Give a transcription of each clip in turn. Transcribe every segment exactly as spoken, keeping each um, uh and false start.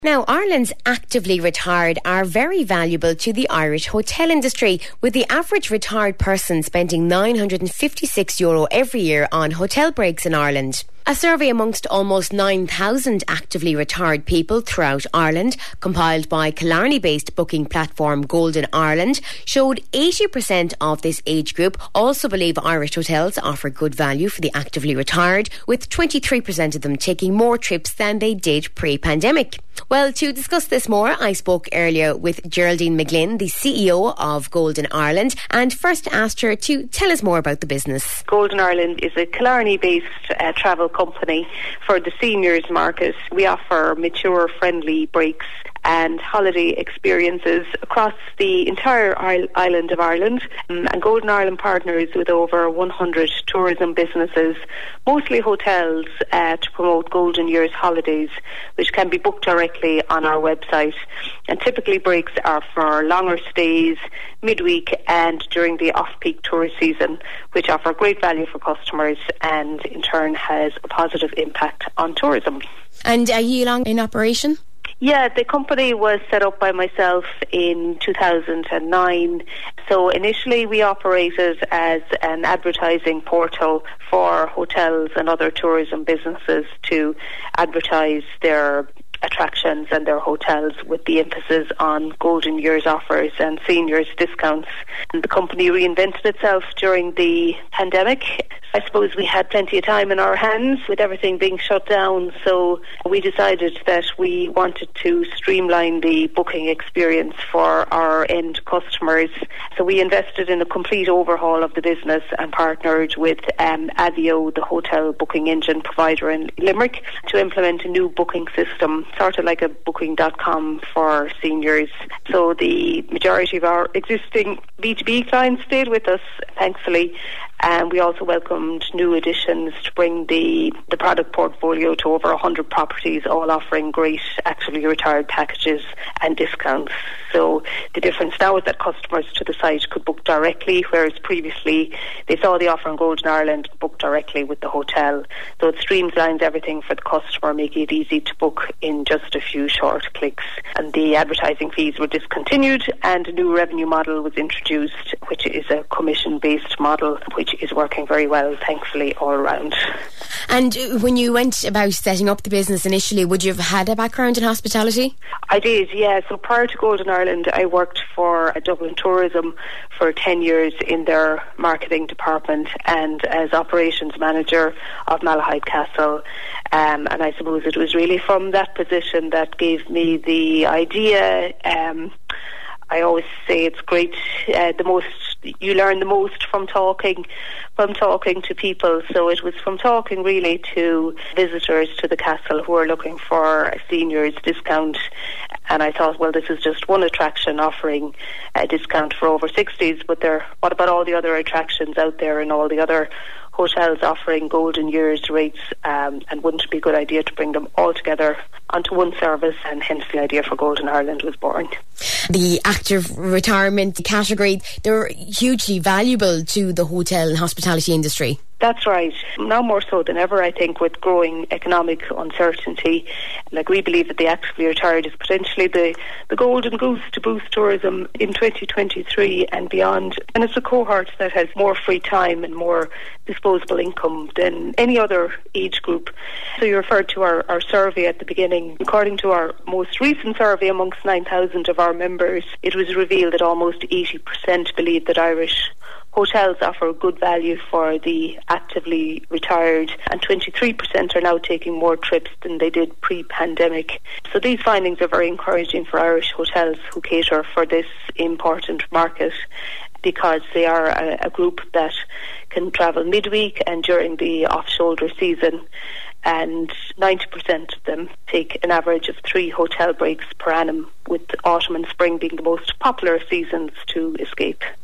Now, Ireland's actively retired are very valuable to the Irish hotel industry, with the average retired person spending nine hundred fifty-six euro every year on hotel breaks in Ireland. A survey amongst almost nine thousand actively retired people throughout Ireland, compiled by Killarney-based booking platform Golden Ireland, showed eighty percent of this age group also believe Irish hotels offer good value for the actively retired, with twenty-three percent of them taking more trips than they did pre-pandemic. Well, to discuss this more, I spoke earlier with Geraldine McGlynn, the C E O of Golden Ireland, and first asked her to tell us more about the business. Golden Ireland is a Killarney-based uh, travel company for the seniors market. We offer mature, friendly breaks and holiday experiences across the entire island of Ireland. Um, and Golden Ireland partners with over one hundred tourism businesses, mostly hotels, uh, to promote Golden Years holidays, which can be booked directly on our website. And typically breaks are for longer stays, midweek and during the off-peak tourist season, which offer great value for customers and in turn has a positive impact on tourism. And are you long in operation? Yeah, the company was set up by myself in two thousand nine. So initially we operated as an advertising portal for hotels and other tourism businesses to advertise their attractions and their hotels, with the emphasis on Golden Years offers and seniors discounts. And the company reinvented itself during the pandemic. I suppose we had plenty of time in our hands with everything being shut down, so we decided that we wanted to streamline the booking experience for our end customers. So we invested in a complete overhaul of the business and partnered with um, Avio, the hotel booking engine provider in Limerick, to implement a new booking system, sort of like a booking dot com for seniors. So the majority of our existing B two B clients stayed with us, thankfully, and we also welcomed new additions to bring the, the product portfolio to over one hundred properties, all offering great actively retired packages and discounts. So the difference now is that customers to the site could book directly, whereas previously they saw the offer in Golden Ireland, book directly with the hotel. So it streamlines everything for the customer, making it easy to book in just a few short clicks. And the advertising fees were discontinued and a new revenue model was introduced, which is a commission-based model, which is working very well, thankfully, all around. And when you went about setting up the business initially, would you have had a background in hospitality? I did, yeah. So prior to Golden Ireland, I worked for Dublin Tourism for ten years in their marketing department and as operations manager of Malahide Castle. Um, and I suppose it was really from that position that gave me the idea. Um, I always say it's great. Uh, the most you learn the most from talking, from talking to people. So it was from talking really to visitors to the castle who are looking for a seniors discount. And I thought, well, this is just one attraction offering a discount for over sixties, but there, what about all the other attractions out there and all the other hotels offering Golden Years rates, um, and wouldn't it be a good idea to bring them all together onto one service, and hence the idea for Golden Ireland was born. The active retirement category, they're hugely valuable to the hotel and hospitality industry. That's right. Now more so than ever, I think, with growing economic uncertainty. Like, we believe that the actively retired is potentially the, the golden goose to boost tourism in twenty twenty-three and beyond. And it's a cohort that has more free time and more disposable income than any other age group. So you referred to our, our survey at the beginning. According to our most recent survey amongst nine thousand of our members, it was revealed that almost eighty percent believe that Irish hotels offer good value for the actively retired, and twenty-three percent are now taking more trips than they did pre-pandemic. So these findings are very encouraging for Irish hotels who cater for this important market, because they are a, a group that can travel midweek and during the off-shoulder season, and ninety percent of them take an average of three hotel breaks per annum, with autumn and spring being the most popular seasons to escape.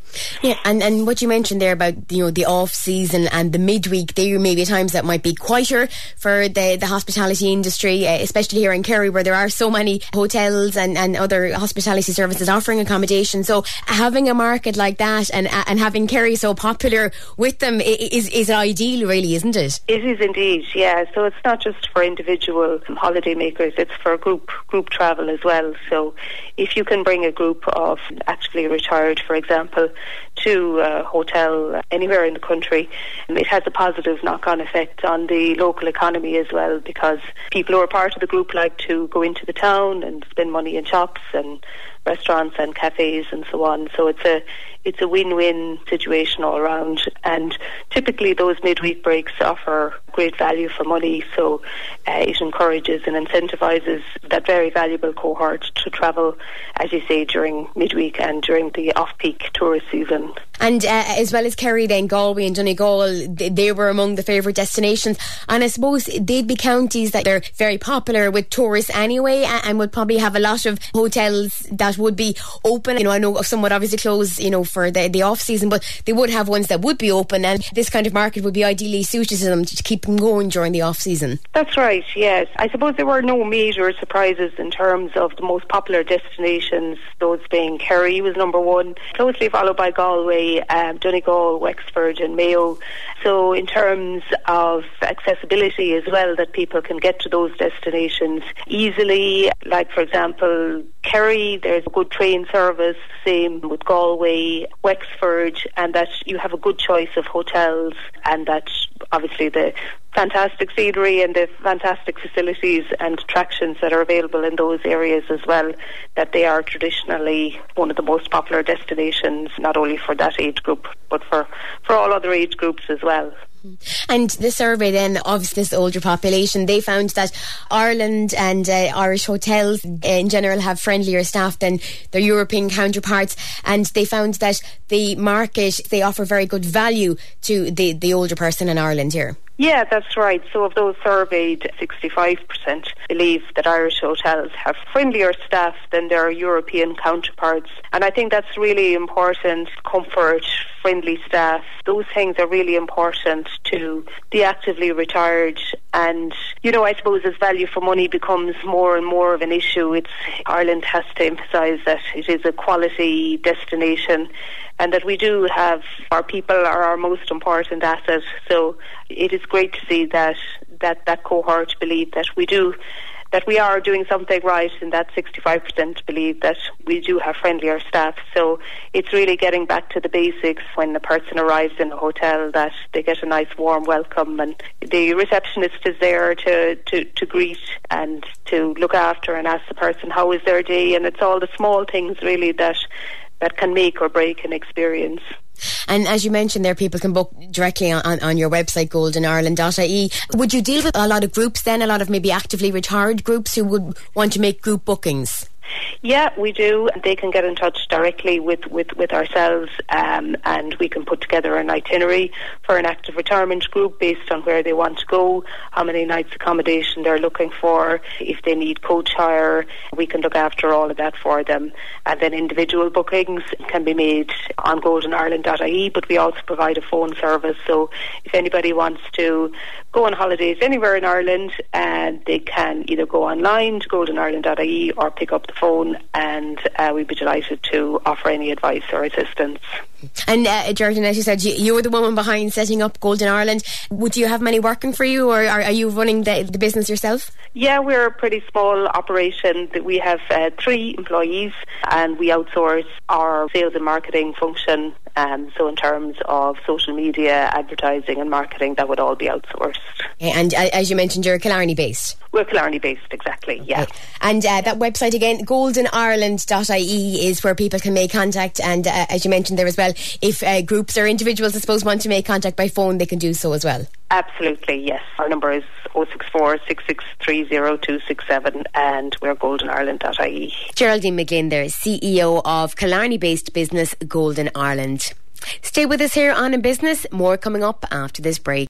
Yeah, and, and what you mentioned there about, you know, the off season and the midweek, there may be times that might be quieter for the, the hospitality industry, uh, especially here in Kerry, where there are so many hotels and, and other hospitality services offering accommodation. So having a market like that and and having Kerry so popular with them is is ideal, really, isn't it? It is indeed, yeah. So it's not just for individual holiday makers, it's for group group travel as well. So if you can bring a group of actively retired, for example, to a hotel anywhere in the country, it has a positive knock-on effect on the local economy as well, because people who are part of the group like to go into the town and spend money in shops and restaurants and cafes and so on. So it's a it's a win-win situation all around, and typically those midweek breaks offer great value for money, so uh, it encourages and incentivises that very valuable cohort to travel, as you say, during midweek and during the off-peak tourist season. And uh, as well as Kerry, then Galway and Donegal, they, they were among the favourite destinations, and I suppose they'd be counties that they're very popular with tourists anyway, and, and would probably have a lot of hotels that would be open. You know, I know some would obviously close, you know, for the, the off season, but they would have ones that would be open, and this kind of market would be ideally suited to them to keep them going during the off season. That's right, yes. I suppose there were no major surprises in terms of the most popular destinations, those being Kerry was number one, closely followed by Galway, um, Donegal, Wexford and Mayo. So in terms of accessibility as well, that people can get to those destinations easily, like for example Kerry, there's a good train service, same with Galway, Wexford, and that you have a good choice of hotels, and that obviously the fantastic scenery and the fantastic facilities and attractions that are available in those areas as well, that they are traditionally one of the most popular destinations, not only for that age group but for, for all other age groups as well. And the survey then of this older population, they found that Ireland and uh, Irish hotels in general have friendlier staff than their European counterparts, and they found that the market, they offer very good value to the, the older person in Ireland here. Yeah, that's right. So of those surveyed, sixty-five percent believe that Irish hotels have friendlier staff than their European counterparts. And I think that's really important. Comfort, friendly staff, those things are really important to the actively retired. And, you know, I suppose as value for money becomes more and more of an issue, it's Ireland has to emphasise that it is a quality destination, and that we do have, our people are our most important asset. So it is great to see that that, that cohort believe that we do, that we are doing something right, and that sixty-five percent believe that we do have friendlier staff. So it's really getting back to the basics when the person arrives in a hotel, that they get a nice warm welcome, and the receptionist is there to, to, to greet and to look after and ask the person how is their day, and it's all the small things really that that can make or break an experience. And as you mentioned there, people can book directly on, on, on your website, golden ireland dot I E. Would you deal with a lot of groups then, a lot of maybe actively retired groups who would want to make group bookings? Yeah, we do. They can get in touch directly with, with, with ourselves, um, and we can put together an itinerary for an active retirement group based on where they want to go, how many nights accommodation they're looking for, if they need coach hire, we can look after all of that for them. And then individual bookings can be made on golden ireland dot I E, but we also provide a phone service. So if anybody wants to go on holidays anywhere in Ireland, and they can either go online to golden ireland dot I E or pick up the phone, and uh, we'd be delighted to offer any advice or assistance. And uh, Jordan, as you said, you, you were the woman behind setting up Golden Ireland. Would you have many working for you, or are, are you running the, the business yourself? Yeah, we're a pretty small operation. We have uh, three employees, and we outsource our sales and marketing function. Um, so in terms of social media, advertising and marketing, that would all be outsourced. Okay, and uh, as you mentioned, you're Killarney based. We're Killarney based, exactly, yeah. Okay. And uh, that website again, golden ireland dot I E, is where people can make contact. And uh, as you mentioned there as well, if uh, groups or individuals, I suppose, want to make contact by phone, they can do so as well. Absolutely, yes. Our number is oh six four, six six three oh, two six seven, and we're golden ireland dot I E. Geraldine McGlynn there, C E O of Killarney-based business Golden Ireland. Stay with us here on In Business. More coming up after this break.